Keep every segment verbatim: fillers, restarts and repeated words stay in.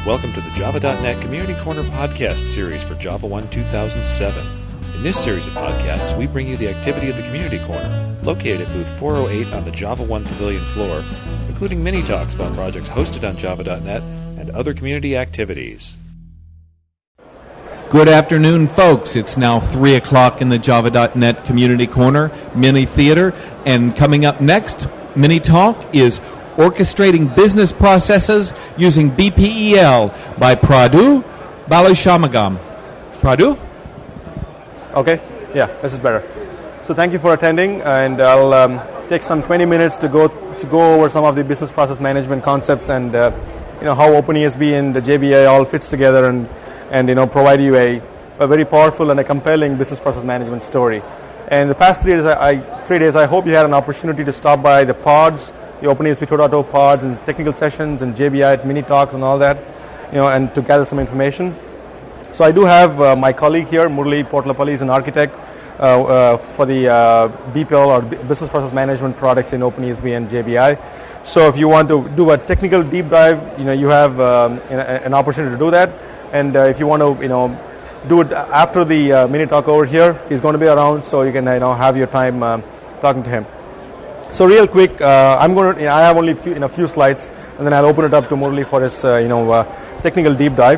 Welcome to the Java dot net Community Corner podcast series for Java one two thousand seven. In this series of podcasts, we bring you the activity of the Community Corner, located at booth four oh eight on the Java one Pavilion floor, including mini-talks about projects hosted on Java dot net and other community activities. Good afternoon, folks. It's now three o'clock in the Java dot net Community Corner Mini Theater, and coming up next, Mini Talk is Orchestrating Business Processes Using B P E L by Pradhu Balashamagam. Pradhu? Okay, yeah, this is better. So thank you for attending, and I'll um, take some twenty minutes to go to go over some of the business process management concepts and uh, you know how OpenESB and the J B I all fits together, and and you know provide you a, a very powerful and a compelling business process management story. And the past three days, I, I three days, I hope you had an opportunity to stop by the pods, the OpenESB two point oh pods and technical sessions and J B I mini talks and all that, you know, and to gather some information. So I do have uh, my colleague here, Murali Portlapalli, is an architect uh, uh, for the uh, B P L or business process management products in OpenESB and J B I. So if you want to do a technical deep dive, you know, you have um, an opportunity to do that. And uh, if you want to, you know, do it after the uh, mini talk over here, he's going to be around, so you can, you know, have your time um, talking to him. So real quick, uh, I'm going to, you know, I have only few, you know, few slides, and then I'll open it up to Murali for his, uh, you know, uh, technical deep dive.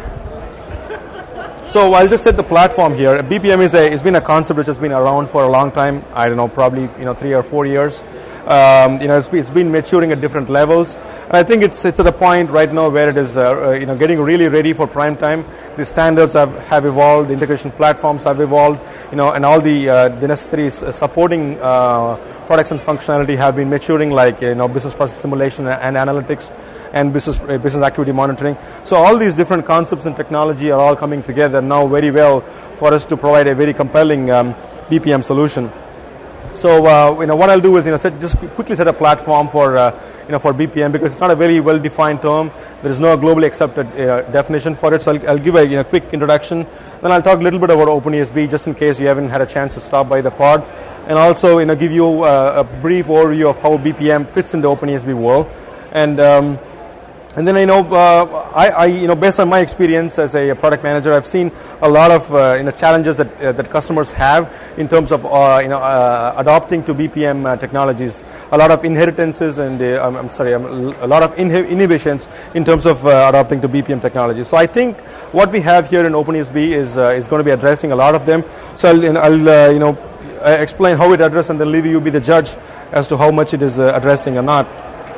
So I'll just set the platform here. B P M is a, it's been a concept which has been around for a long time. I don't know, probably, you know, three or four years. Um, you know, it's, it's been maturing at different levels, and I think it's it's at a point right now where it is, uh, uh, you know, getting really ready for prime time. The standards have, have evolved, the integration platforms have evolved, you know, and all the uh, the necessary supporting uh, products and functionality have been maturing, like you know, business process simulation and analytics, and business uh, business activity monitoring. So all these different concepts and technology are all coming together now very well for us to provide a very compelling um, B P M solution. So uh, you know what I'll do is you know set, just quickly set a platform for uh, you know for B P M, because it's not a very well defined term. There is no globally accepted uh, definition for it. So I'll, I'll give a you know quick introduction. Then I'll talk a little bit about OpenESB, just in case you haven't had a chance to stop by the pod, and also you know give you uh, a brief overview of how B P M fits in the OpenESB world. And um, And then I know, uh, I, I, you know, based on my experience as a product manager, I've seen a lot of, uh, you know, challenges that uh, that customers have in terms of, uh, you know, uh, adopting to B P M uh, technologies. A lot of inheritances and, uh, I'm, I'm sorry, um, a lot of inhi- inhibitions in terms of uh, adopting to B P M technology. So I think what we have here in OpenESB is uh, is going to be addressing a lot of them. So I'll, you know, I'll uh, you know, explain how it addresses, and then leave you be the judge as to how much it is uh, addressing or not.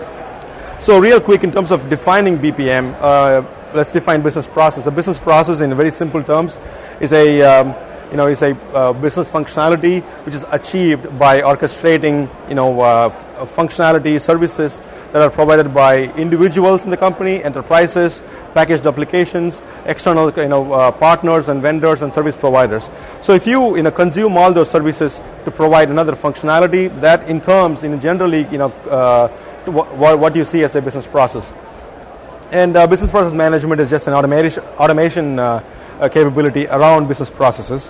So real quick, in terms of defining B P M, uh, let's define business process. A business process, in very simple terms, is a um, you know is a uh, business functionality which is achieved by orchestrating you know uh, f- functionality services that are provided by individuals in the company, enterprises, packaged applications, external you know uh, partners and vendors and service providers. So if you you know consume all those services to provide another functionality, that in terms in generally you know uh, What, what you see as a business process. And uh, business process management is just an automation, automation uh, uh, capability around business processes.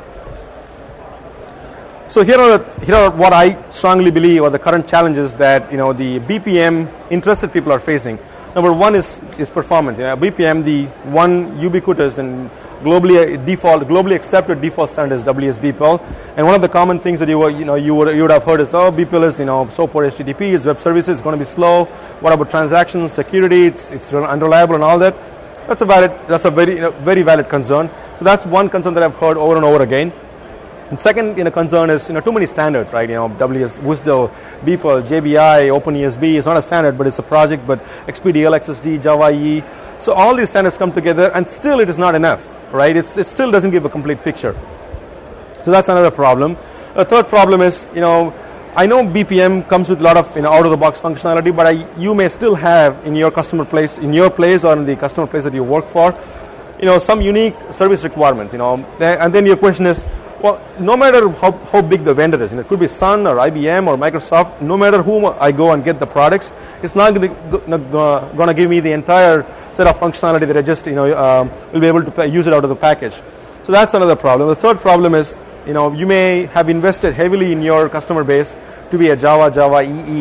So here are, here are what I strongly believe are the current challenges that you know the B P M interested people are facing. Number one is is performance. You know, B P M, the one ubiquitous and globally default, globally accepted default standard is W S B P L. And one of the common things that you were, you know you would you would have heard is, oh, B P L is you know so poor H T T P, its web services, it's going to be slow. What about transactions, security? It's it's unreliable and all that. That's a valid. That's a very you know, very valid concern. So that's one concern that I've heard over and over again. And second, you know, concern is you know too many standards, right? You know, W S, W S D L, B P L, J B I, OpenESB. It's not a standard, but it's a project. But X P D L, X S D, Java E E. So all these standards come together, and still it is not enough, right? It's, it still doesn't give a complete picture. So that's another problem. A third problem is, you know, I know B P M comes with a lot of you know out-of-the-box functionality, but I, you may still have in your customer place, in your place, or in the customer place that you work for, you know, some unique service requirements. You know, and then your question is, well, no matter how, how big the vendor is, and it could be Sun or I B M or Microsoft, no matter whom I go and get the products, it's not going to give me the entire set of functionality that I just, you know, um, will be able to pay, use it out of the package. So that's another problem. The third problem is, you know, you may have invested heavily in your customer base to be a Java, Java E E,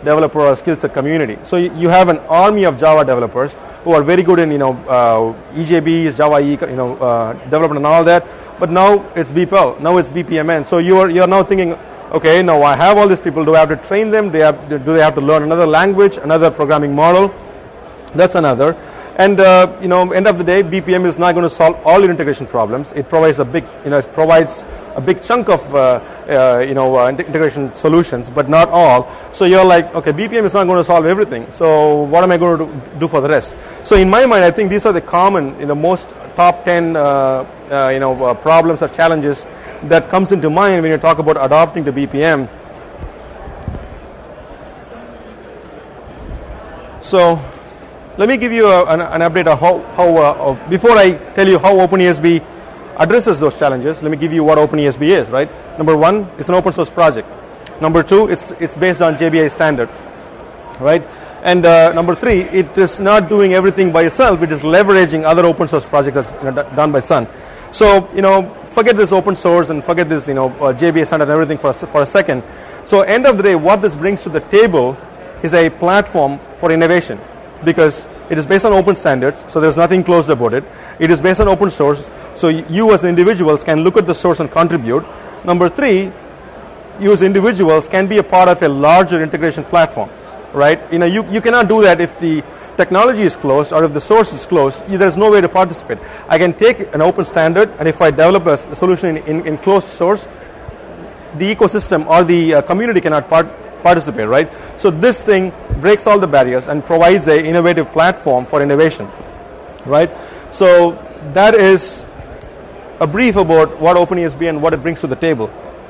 developer or skill set community. So you, you have an army of Java developers who are very good in, you know, uh, E J Bs, Java E, you know, uh, development and all that. But now it's B P L, now it's B P M N. So you are you are now thinking, okay, now I have all these people. Do I have to train them? Do they have, do they have to learn another language, another programming model? That's another. And uh, you know, end of the day, B P M is not going to solve all your integration problems. It provides a big, you know, it provides a big chunk of uh, uh, you know uh, integration solutions, but not all. So you're like, okay, B P M is not going to solve everything. So what am I going to do for the rest? So in my mind, I think these are the common, you know, most top ten, uh, uh, you know, uh, problems or challenges that comes into mind when you talk about adopting to B P M. So let me give you a, an, an update of how, how uh, before I tell you how OpenESB addresses those challenges, let me give you what OpenESB is, right? Number one, it's an open source project. Number two, it's it's based on J B I standard, right? And uh, number three, it is not doing everything by itself. It is leveraging other open source projects that's, you know, done by Sun. So, you know, forget this open source and forget this, you know, uh, J B I standard and everything for a, for a second. So, end of the day, what this brings to the table is a platform for innovation, because it is based on open standards, so there's nothing closed about it. It is based on open source, so you as individuals can look at the source and contribute. Number three, you as individuals can be a part of a larger integration platform, right? You know, you, you cannot do that if the technology is closed or if the source is closed. There's no way to participate. I can take an open standard, and if I develop a, a solution in, in, in closed source, the ecosystem or the uh, community cannot part, participate, right? So this thing breaks all the barriers and provides an innovative platform for innovation, right? So that is a brief about what OpenESB and what it brings to the table.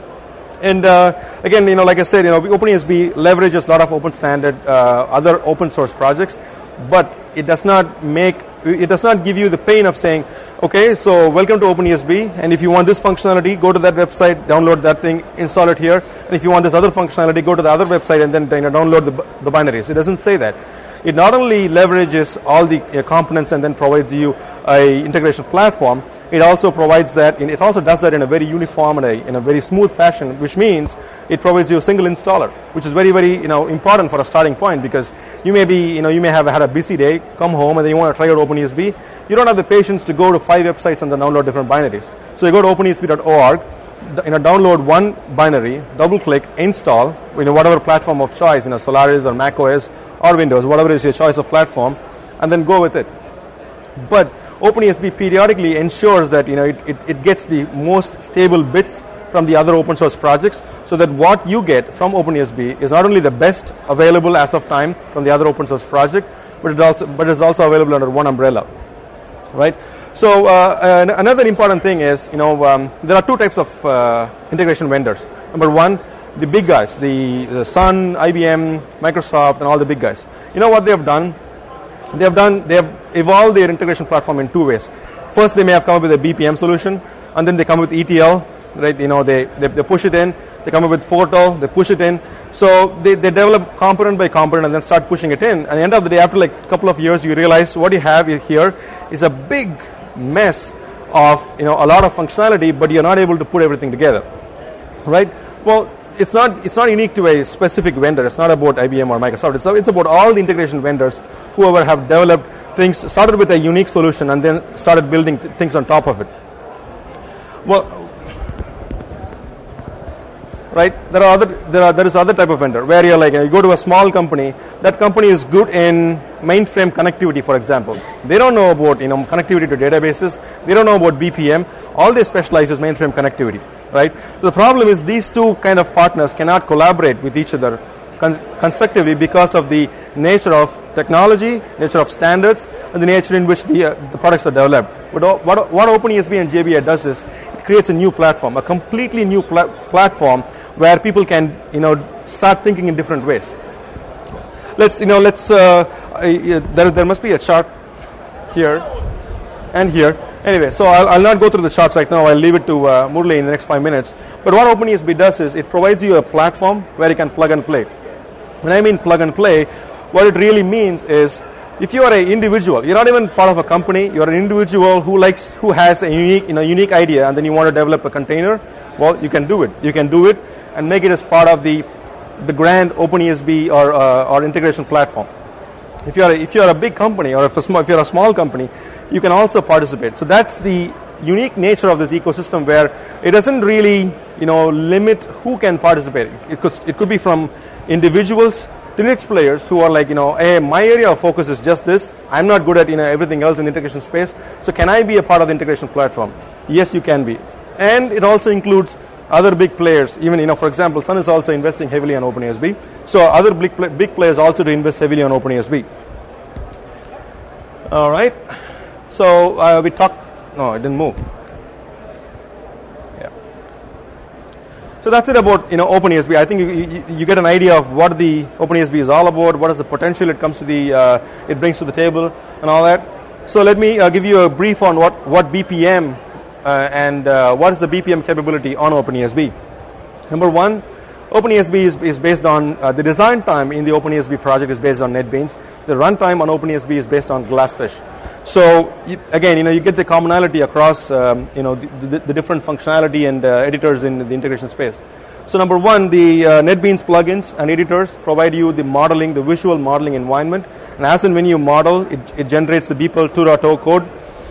And uh, again, you know, like I said, you know, OpenESB leverages a lot of open standard, uh, other open source projects, but it does not make, it does not give you the pain of saying, okay, so welcome to OpenESB, and if you want this functionality, go to that website, download that thing, install it here, and if you want this other functionality, go to the other website and then, you know, download the, the binaries. It doesn't say that. It not only leverages all the uh, components and then provides you a integration platform, it also provides that, in, it also does that in a very uniform and a, in a very smooth fashion, which means it provides you a single installer, which is very, very, you know, important for a starting point, because you may be, you know, you may have had a busy day, come home, and then you want to try out OpenESB. You don't have the patience to go to five websites and then download different binaries. So you go to open E S B dot org, you know, download one binary, double-click, install, you know, whatever platform of choice, you know, Solaris or macOS or Windows, whatever is your choice of platform, and then go with it. But OpenESB periodically ensures that, you know, it, it, it gets the most stable bits from the other open source projects, so that what you get from OpenESB is not only the best available as of time from the other open source project, but it also but is also available under one umbrella, right? So uh, another important thing is, you know, um, there are two types of uh, integration vendors. Number one, the big guys, the, the Sun, I B M, Microsoft, and all the big guys. You know what they have done? They have done. They have evolved their integration platform in two ways. First, they may have come up with a B P M solution, and then they come with E T L, right? You know, they, they they push it in. They come up with Portal, they push it in. So they, they develop component by component and then start pushing it in. And at the end of the day, after like a couple of years, you realize what you have here is a big mess of, you know, a lot of functionality, but you're not able to put everything together, right? Well, it's not it's not unique to a specific vendor. It's not about I B M or Microsoft. It's it's about all the integration vendors, whoever have developed things, started with a unique solution and then started building th- things on top of it. Well, right? There are other there are there is other type of vendor where you're like, you go to a small company. That company is good in mainframe connectivity, for example. They don't know about, you know, connectivity to databases. They don't know about B P M. All they specialize is mainframe connectivity, right? So the problem is these two kind of partners cannot collaborate with each other con- constructively because of the nature of technology, nature of standards, and the nature in which the uh, the products are developed. But what what OpenESB and J B I does is it creates a new platform, a completely new pla- platform where people can, you know, start thinking in different ways. Let's, you know, let's. Uh, uh, there, there must be a chart here and here. Anyway, so I'll, I'll not go through the charts right now. I'll leave it to uh, Murli in the next five minutes. But what OpenESB does is it provides you a platform where you can plug and play. When I mean plug and play, what it really means is, if you are an individual, you're not even part of a company. You're an individual who likes, who has a unique, you know, unique idea, and then you want to develop a container. Well, you can do it. You can do it and make it as part of the the grand OpenESB or uh, or integration platform. If you are a, if you are a big company or if, a small, if you're a small company, you can also participate. So that's the unique nature of this ecosystem, where it doesn't really, you know, limit who can participate. It could it could be from individuals to niche players who are like, you know, hey, my area of focus is just this. I'm not good at, you know, everything else in the integration space. So can I be a part of the integration platform? Yes, you can be. And it also includes other big players. Even, you know, for example, Sun is also investing heavily on OpenESB. So other big big players also to invest heavily on OpenESB. All right. So uh, we talked. No, it didn't move. Yeah. So that's it about, you know, OpenESB. I think you, you, you get an idea of what the OpenESB is all about, what is the potential it comes to the uh, it brings to the table, and all that. So let me uh, give you a brief on what what B P M uh, and uh, what is the B P M capability on OpenESB. Number one, OpenESB is, is based on uh, the design time in the OpenESB project is based on NetBeans. The runtime on OpenESB is based on Glassfish. So you, again, you know, you get the commonality across, um, you know, the, the, the different functionality and uh, editors in the integration space. So number one, the uh, NetBeans plugins and editors provide you the modeling, the visual modeling environment. And as and when you model, it, it generates the B P L two point oh code,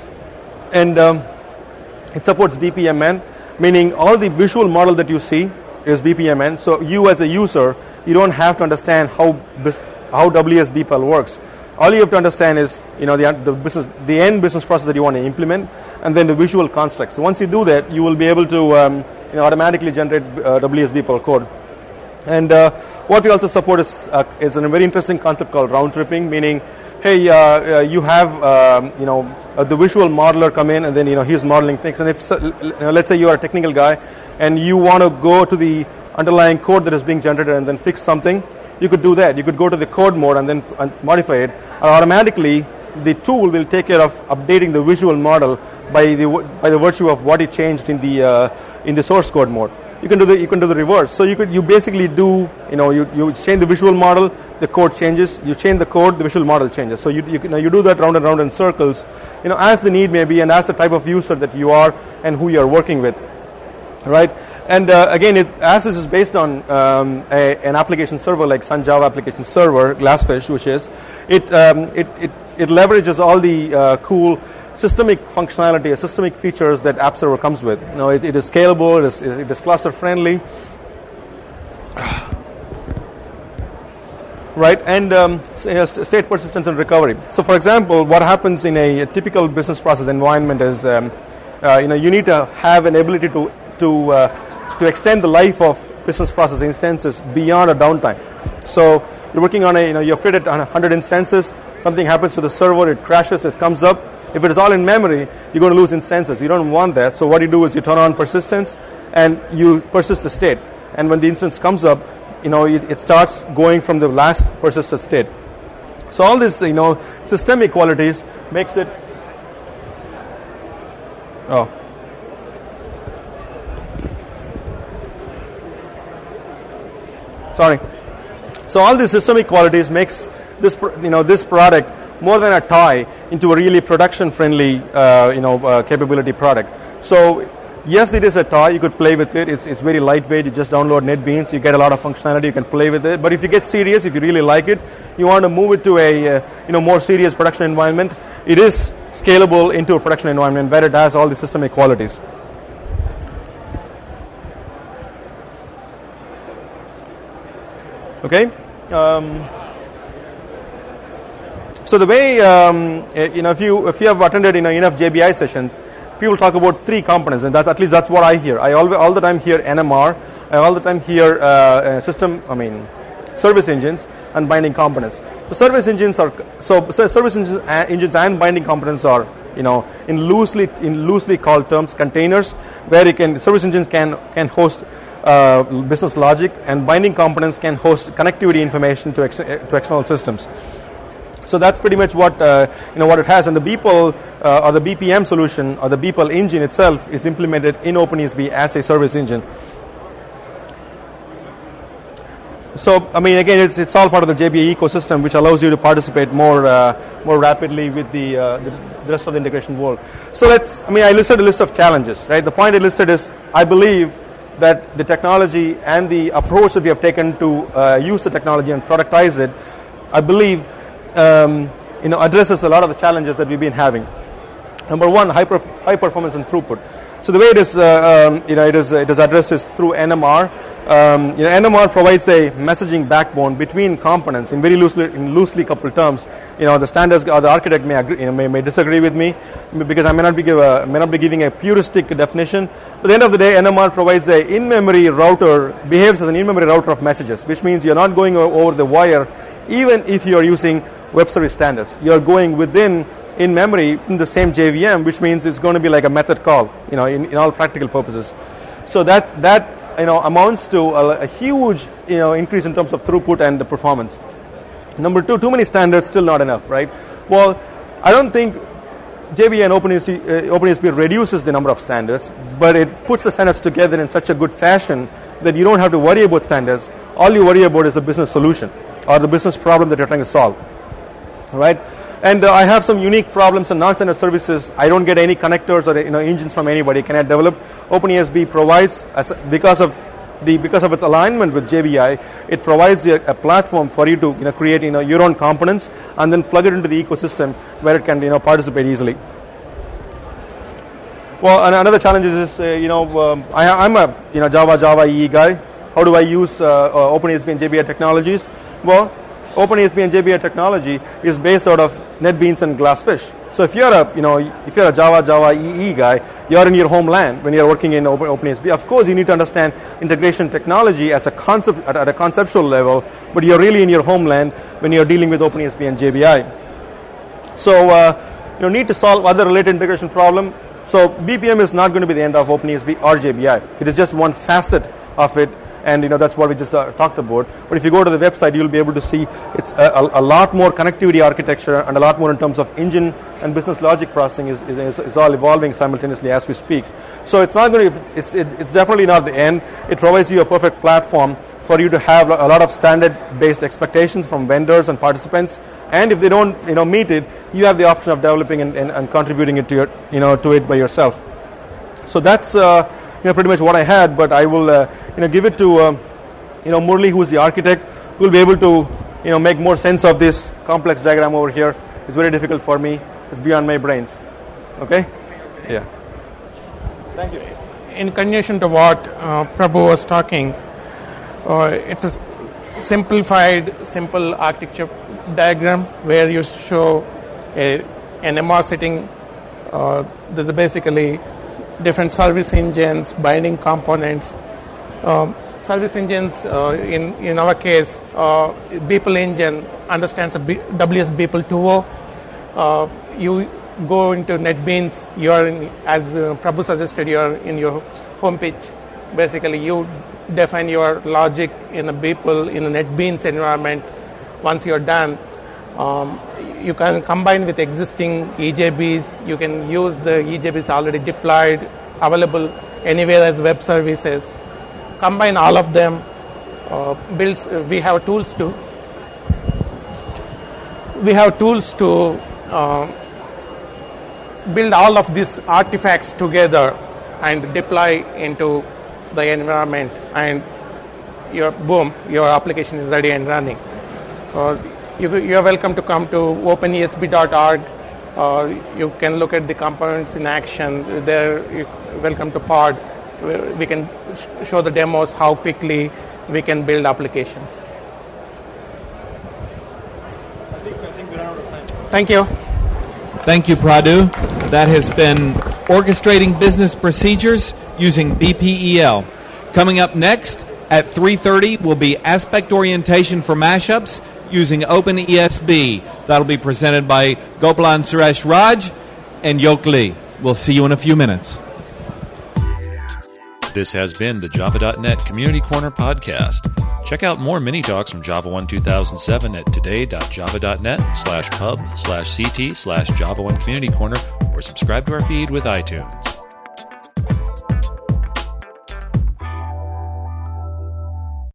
and um, it supports B P M N, meaning all the visual model that you see is B P M N. So you as a user, you don't have to understand how bis- how W S B P L works. All you have to understand is, you know, the, the business, the end business process that you want to implement, and then the visual constructs. So once you do that, you will be able to, um, you know, automatically generate uh, W S B P L code. And uh, what we also support is uh, is a very interesting concept called round tripping, meaning, hey, uh, uh, you have, um, you know, uh, the visual modeler come in, and then, you know, he's modeling things. And if, uh, you know, let's say you are a technical guy, and you want to go to the underlying code that is being generated and then fix something, you could do that. You could go to the code mode and then f- and modify it. And automatically, the tool will take care of updating the visual model by the w- by the virtue of what it changed in the uh, in the source code mode. You can do the you can do the reverse. So you could you basically do, you know, you, you change the visual model, the code changes. You change the code, the visual model changes. So you you, you know you do that round and round in circles, you know, as the need may be and as the type of user that you are and who you are working with, right? And uh, again, it, as this is based on um, a, an application server like Sun Java Application Server, Glassfish, which is, it um, it, it it leverages all the uh, cool systemic functionality, systemic features that App Server comes with. You know, it, it is scalable, it is, it is cluster friendly, right? And um, state persistence and recovery. So, for example, what happens in a, a typical business process environment is, um, uh, you know, you need to have an ability to to uh, to extend the life of business process instances beyond a downtime. So you're working on a, you know, you've created one hundred instances, something happens to the server, it crashes, it comes up. If it is all in memory, you're going to lose instances. You don't want that. So what you do is you turn on persistence and you persist the state. And when the instance comes up, you know, it, it starts going from the last persisted state. So all these, you know, systemic qualities makes it, oh, Sorry. So all these systemic qualities makes this, you know, this product more than a toy into a really production-friendly, uh, you know, uh, capability product. So yes, it is a toy. You could play with it. It's it's very lightweight. You just download NetBeans. You get a lot of functionality. You can play with it. But if you get serious, if you really like it, you want to move it to a uh, you know more serious production environment. It is scalable into a production environment where it has all the systemic qualities. Okay, um, so the way um, you know if you if you have attended you know enough J B I sessions, people talk about three components, and that's at least that's what I hear. I always all the time hear N M R, I all the time hear uh, uh, system. I mean, service engines and binding components. The service engines are so, so service engines, uh, engines and binding components are you know in loosely in loosely called terms containers, where you can service engines can can host Uh, business logic, and binding components can host connectivity information to ex- to external systems. So that's pretty much what uh, you know what it has. And the B P L uh, or the B P M solution or the B P L engine itself is implemented in OpenESB as a service engine. So I mean, again, it's it's all part of the J B A ecosystem, which allows you to participate more uh, more rapidly with the, uh, the the rest of the integration world. So let's. I mean, I listed a list of challenges, right? The point I listed is, I believe that the technology and the approach that we have taken to uh, use the technology and productize it, I believe, um, you know, addresses a lot of the challenges that we've been having. Number one, high, perf- high performance and throughput. So the way it is, uh, um, you know, it is it is addressed is through N M R. Um, you know, N M R provides a messaging backbone between components in very loosely, in loosely coupled terms. You know, the standards or the architect may agree, you know, may, may disagree with me because I may not be give a, may not be giving a puristic definition. But at the end of the day, N M R provides a in-memory router, behaves as an in-memory router of messages, which means you're not going over the wire, even if you're using web service standards. You're going within in memory in the same J V M, which means it's going to be like a method call, you know, in, in all practical purposes. So that that you know amounts to a, a huge you know increase in terms of throughput and the performance. Number two, too many standards, still not enough, right? Well, I don't think J V M and OpenESP, uh, OpenESP reduces the number of standards, but it puts the standards together in such a good fashion that you don't have to worry about standards. All you worry about is the business solution or the business problem that you're trying to solve, right? And uh, I have some unique problems and non-standard services. I don't get any connectors or you know engines from anybody. Can I develop? OpenESP provides, as, because of the because of its alignment with J B I, it provides a, a platform for you to you know create you know your own components and then plug it into the ecosystem where it can you know participate easily. Well, and another challenge is uh, you know um, I, I'm a you know Java Java E E guy. How do I use uh, uh, OpenESP and J B I technologies? Well, OpenESP and J B I technology is based out of NetBeans and Glassfish. So if you're a you know if you're a Java Java E E guy, you're in your homeland when you're working in Open, OpenESP. Of course, you need to understand integration technology as a concept at, at a conceptual level, but you're really in your homeland when you're dealing with OpenESP and J B I. So uh, you know, need to solve other related integration problem. So B P M is not going to be the end of OpenESP or J B I. It is just one facet of it. And you know that's what we just uh, talked about. But if you go to the website, you'll be able to see it's a, a, a lot more connectivity architecture and a lot more in terms of engine and business logic processing is, is, is all evolving simultaneously as we speak. So it's not going to. It's it, it's definitely not the end. It provides you a perfect platform for you to have a lot of standard-based expectations from vendors and participants. And if they don't you know meet it, you have the option of developing and, and, and contributing it to your you know to it by yourself. So that's. Uh, You know, pretty much what I had, but I will, uh, you know, give it to, uh, you know, Murli, who is the architect, who will be able to, you know, make more sense of this complex diagram over here. It's very difficult for me. It's beyond my brains. Okay? Yeah. Thank you. In continuation to what uh, Prabhu was talking, uh, it's a simplified, simple architecture diagram where you show a, an M R sitting. Uh, there's basically different service engines, binding components. Um, service engines, uh, in, in our case, uh, Beeple engine understands a B- W S Beeple two point oh. Uh, you go into NetBeans, you are in, as uh, Prabhu suggested, you are in your home page. Basically, you define your logic in a Beeple, in a NetBeans environment. Once you're done, um, you can combine with existing E J Bs. You can use the E J Bs already deployed, available anywhere as web services. Combine all of them. Uh, builds. Uh, we have tools to. We have tools to uh, build all of these artifacts together and deploy into the environment. And your boom, your application is ready and running. Uh, You, you are welcome to come to open E S P dot org. Uh, you can look at the components in action. There, you're welcome to Pod. We can sh- show the demos how quickly we can build applications. I think, I think we're out of time. Thank you. Thank you, Pradhu. That has been Orchestrating Business Procedures using B P E L. Coming up next at three thirty will be Aspect Orientation for Mashups using OpenESB. That'll be presented by Gopalan Suresh Raj and Yok Lee. We'll see you in a few minutes. This has been the Java dot net Community Corner podcast. Check out more mini talks from Java one two thousand seven at today.java.net slash pub slash ct slash Java one Community Corner or subscribe to our feed with iTunes.